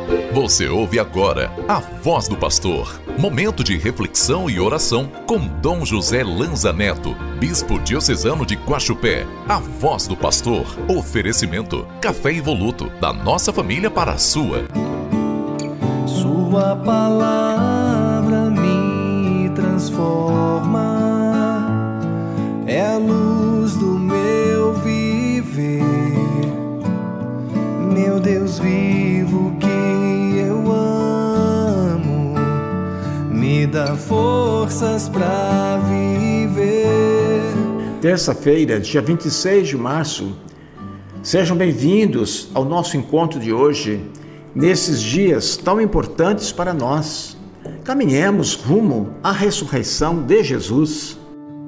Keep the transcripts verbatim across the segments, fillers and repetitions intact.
Você ouve agora a Voz do Pastor, momento de reflexão e oração com Dom José Lanza Neto, Bispo Diocesano de Guaxupé. A Voz do Pastor, oferecimento, café Evoluto, da nossa família para a sua. Sua palavra me transforma, é a luz do meu viver, meu Deus vivo que eu amo, me dá forças para viver. Terça-feira, dia vinte e seis de março, sejam bem-vindos ao nosso encontro de hoje, nesses dias tão importantes para nós. Caminhemos rumo à ressurreição de Jesus.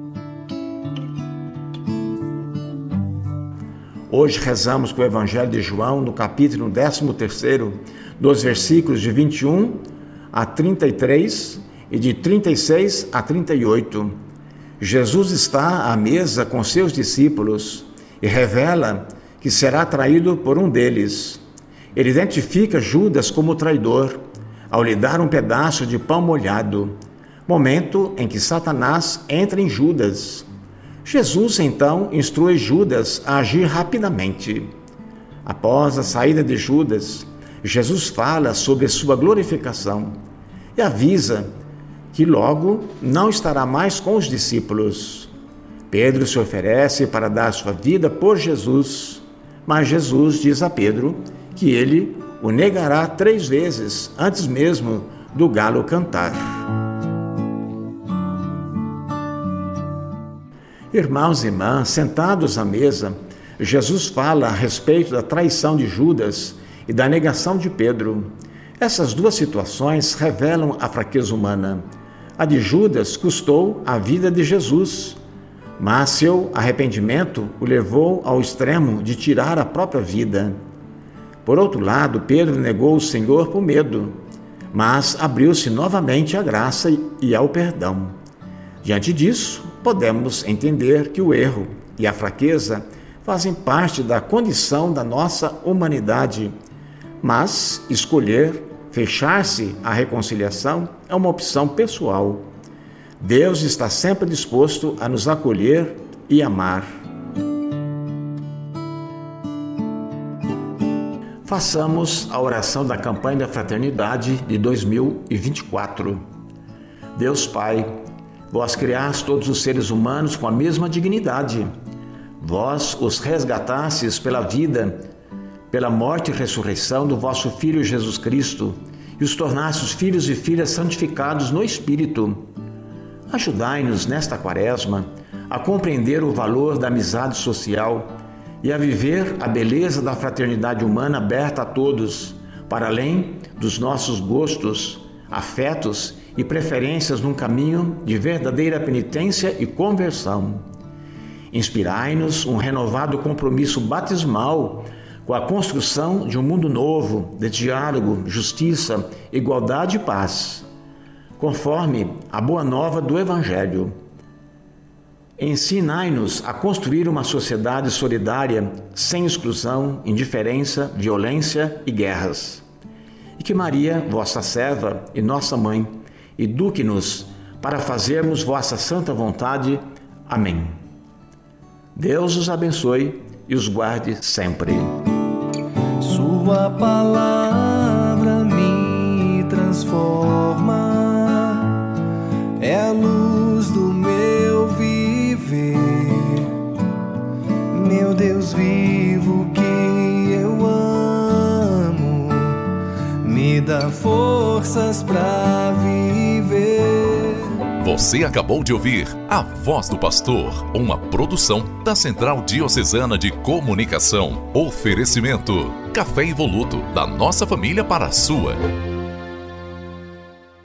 Hoje rezamos com o Evangelho de João, no capítulo décimo terceiro, dos versículos de vinte e um a trinta e três e de trinta e seis a trinta e oito. Jesus está à mesa com seus discípulos e revela que será traído por um deles. Ele identifica Judas como traidor, ao lhe dar um pedaço de pão molhado, momento em que Satanás entra em Judas. Jesus, então, instrui Judas a agir rapidamente. Após a saída de Judas, Jesus fala sobre sua glorificação e avisa que logo não estará mais com os discípulos. Pedro se oferece para dar sua vida por Jesus, mas Jesus diz a Pedro que ele o negará três vezes antes mesmo do galo cantar. Irmãos e irmãs, sentados à mesa, Jesus fala a respeito da traição de Judas e da negação de Pedro. Essas duas situações revelam a fraqueza humana. A de Judas custou a vida de Jesus, mas seu arrependimento o levou ao extremo de tirar a própria vida. Por outro lado, Pedro negou o Senhor por medo, mas abriu-se novamente à graça e ao perdão. Diante disso, podemos entender que o erro e a fraqueza fazem parte da condição da nossa humanidade, mas escolher fechar-se à reconciliação é uma opção pessoal. Deus está sempre disposto a nos acolher e amar. Façamos a oração da campanha da fraternidade de dois mil e vinte e quatro. Deus Pai, vós criaste todos os seres humanos com a mesma dignidade. Vós os resgatastes pela vida, pela morte e ressurreição do vosso Filho Jesus Cristo e os tornastes filhos e filhas santificados no Espírito. Ajudai-nos nesta quaresma a compreender o valor da amizade social e a viver a beleza da fraternidade humana aberta a todos, para além dos nossos gostos, afetos e preferências num caminho de verdadeira penitência e conversão. Inspirai-nos um renovado compromisso batismal com a construção de um mundo novo, de diálogo, justiça, igualdade e paz, conforme a boa nova do Evangelho. Ensinai-nos a construir uma sociedade solidária, sem exclusão, indiferença, violência e guerras. E que Maria, vossa serva e nossa mãe, eduque-nos para fazermos vossa santa vontade. Amém. Deus os abençoe e os guarde sempre. Sua palavra me transforma, é a luz do meu viver, meu Deus vivo que eu amo, me dá forças para viver. Você acabou de ouvir A Voz do Pastor, uma produção da Central Diocesana de Comunicação. Oferecimento, café Evoluto, da nossa família para a sua.